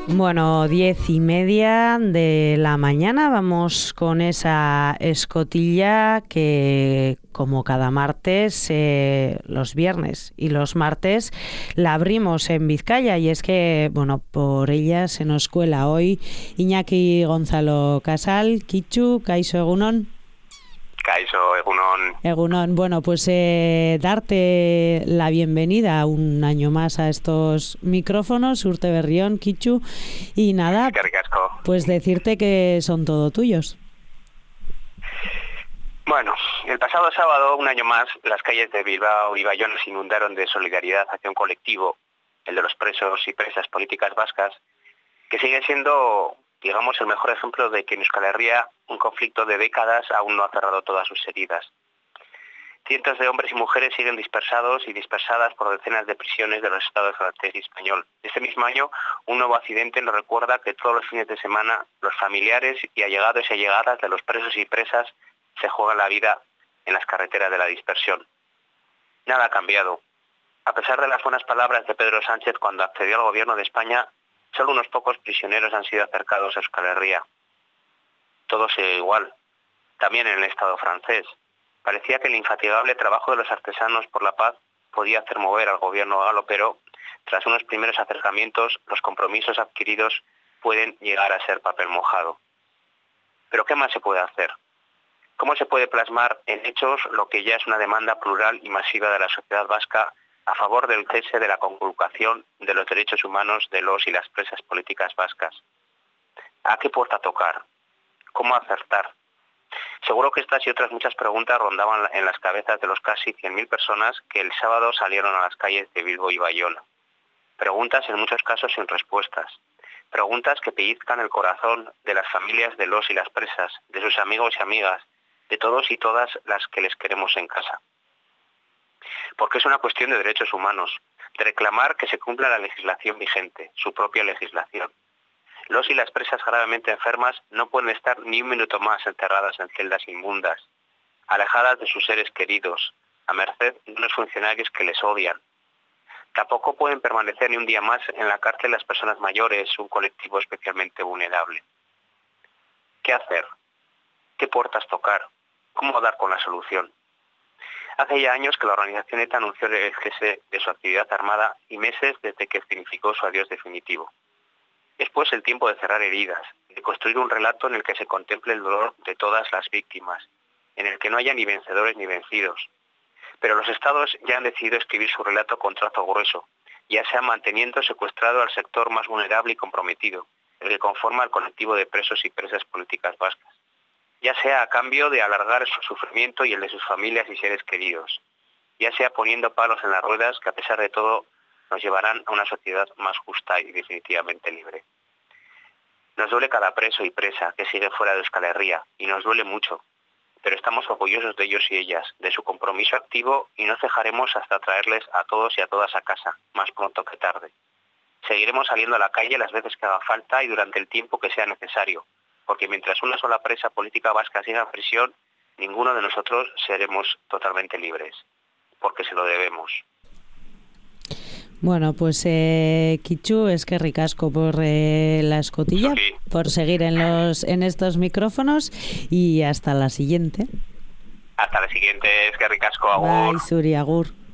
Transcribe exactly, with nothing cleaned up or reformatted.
Bueno, diez y media de la mañana vamos con esa escotilla que, como cada martes, eh, los viernes y los martes la abrimos en Vizcaya, y es que, bueno, por ella se nos cuela hoy Iñaki Gonzalo Casal. Kitxu, kaixo egunon. Kaixo, egunon. Egunon. Bueno, pues eh, darte la bienvenida un año más a estos micrófonos, Urte Berrión, Kitxu, y nada, pues decirte que son todo tuyos. Bueno, el pasado sábado, un año más, las calles de Bilbao y Bayona se inundaron de solidaridad hacia un colectivo, el de los presos y presas políticas vascas, que sigue siendo, digamos, el mejor ejemplo de que en Euskal Herria un conflicto de décadas aún no ha cerrado todas sus heridas. Cientos de hombres y mujeres siguen dispersados y dispersadas por decenas de prisiones de los estados francés y español. Este mismo año, un nuevo accidente nos recuerda que todos los fines de semana los familiares y allegados y allegadas de los presos y presas se juegan la vida en las carreteras de la dispersión. Nada ha cambiado. A pesar de las buenas palabras de Pedro Sánchez cuando accedió al gobierno de España, solo unos pocos prisioneros han sido acercados a Euskal Herria. Todo sigue igual. También en el Estado francés. Parecía que el infatigable trabajo de los artesanos por la paz podía hacer mover al gobierno galo, pero tras unos primeros acercamientos, los compromisos adquiridos pueden llegar a ser papel mojado. ¿Pero qué más se puede hacer? ¿Cómo se puede plasmar en hechos lo que ya es una demanda plural y masiva de la sociedad vasca a favor del cese de la conculcación de los derechos humanos de los y las presas políticas vascas? ¿A qué puerta tocar? ¿Cómo acertar? Seguro que estas y otras muchas preguntas rondaban en las cabezas de los casi cien mil personas que el sábado salieron a las calles de Bilbo y Bayona. Preguntas en muchos casos sin respuestas. Preguntas que pellizcan el corazón de las familias de los y las presas, de sus amigos y amigas, de todos y todas las que les queremos en casa. Porque es una cuestión de derechos humanos, de reclamar que se cumpla la legislación vigente, su propia legislación. Los y las presas gravemente enfermas no pueden estar ni un minuto más encerradas en celdas inmundas, alejadas de sus seres queridos, a merced de unos funcionarios que les odian. Tampoco pueden permanecer ni un día más en la cárcel las personas mayores, un colectivo especialmente vulnerable. ¿Qué hacer? ¿Qué puertas tocar? ¿Cómo dar con la solución? Hace ya años que la organización ETA anunció el cese de su actividad armada y meses desde que significó su adiós definitivo. Es pues el tiempo de cerrar heridas, de construir un relato en el que se contemple el dolor de todas las víctimas, en el que no haya ni vencedores ni vencidos. Pero los estados ya han decidido escribir su relato con trazo grueso, ya sea manteniendo secuestrado al sector más vulnerable y comprometido, el que conforma el colectivo de presos y presas políticas vascas, ya sea a cambio de alargar su sufrimiento y el de sus familias y seres queridos, ya sea poniendo palos en las ruedas que a pesar de todo nos llevarán a una sociedad más justa y definitivamente libre. Nos duele cada preso y presa que sigue fuera de Euskal Herria, y nos duele mucho, pero estamos orgullosos de ellos y ellas, de su compromiso activo, y no cejaremos hasta traerles a todos y a todas a casa, más pronto que tarde. Seguiremos saliendo a la calle las veces que haga falta y durante el tiempo que sea necesario, porque mientras una sola presa política vasca siga en prisión, ninguno de nosotros seremos totalmente libres, porque se lo debemos. Bueno, pues eh, Kitxu, es que ricasco por eh, la escotilla, sí, por seguir en los en estos micrófonos, y hasta la siguiente. Hasta la siguiente, es que ricasco, agur. Bai, zuri, agur.